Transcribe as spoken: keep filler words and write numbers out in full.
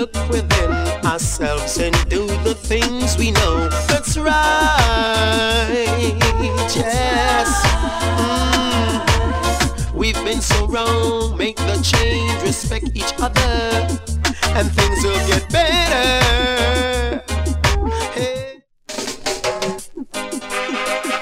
look within ourselves and do the things we know that's right. Yes. Mm. We've been so wrong. Make the change, respect each other, and things will get better. Hey.